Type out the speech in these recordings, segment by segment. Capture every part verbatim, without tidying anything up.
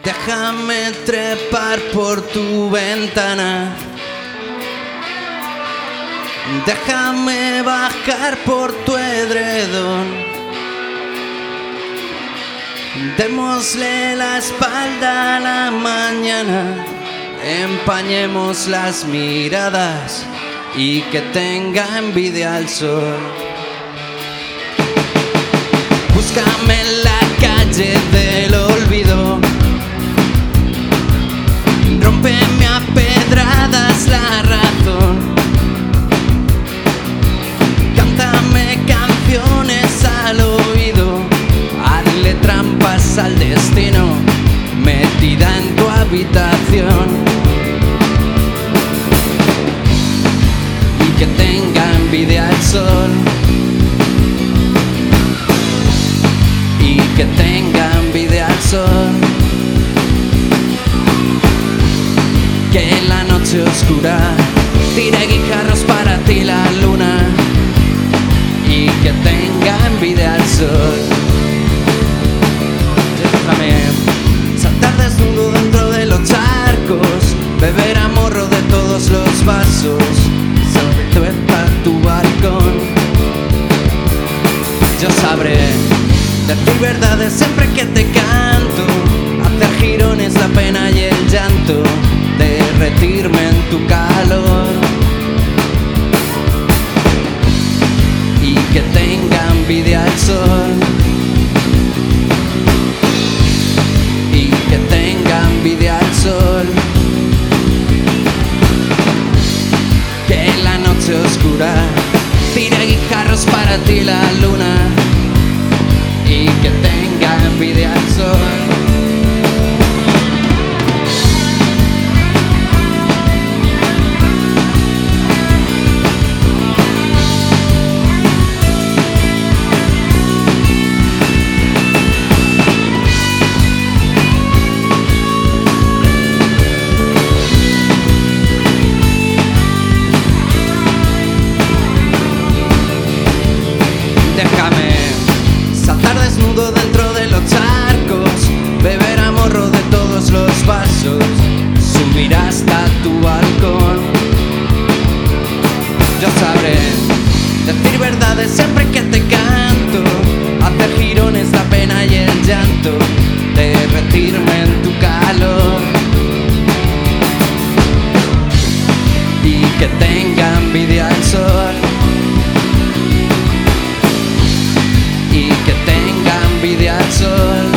Déjame trepar por tu ventana, déjame bajar por tu edredón. Démosle la espalda a la mañana, empañemos las miradas y que tenga envidia al sol. Búscame en la calle del olvido, rómpeme a pedradas la razón, cántame canciones al oído, hazle trampas al destino, metida en tu habitación, y que tenga envidia el sol, y que tenga envidia el sol. Que en la noche oscura tire guijarros para ti la luna, y que tenga envidia el sol. Déjame saltar desnudo dentro de los charcos, beber a morro de todos los vasos, saltar a tu balcón. Yo sabré decir verdades siempre que te canto, hacer girones la pena y el llanto, derretirme en tu calor, y que tenga envidia el sol, y que tenga envidia el sol. Que en la noche oscura tire guijarros para ti la luna, y que tenga envidia el sol. Déjame saltar desnudo dentro de los charcos, beber a morro de todos los vasos, subir hasta tu balcón. Yo sabré decir verdades siempre que te canto, hacer girones la pena y el llanto, derretirme en tu calor, y que tenga envidia el sol, y que tenga envidia el sol.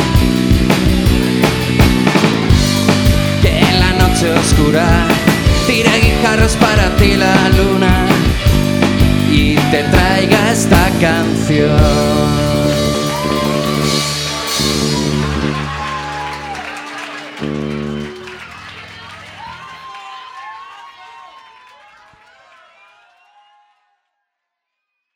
Que en la noche oscura tire guijarros para ti la luna, y te traiga esta canción.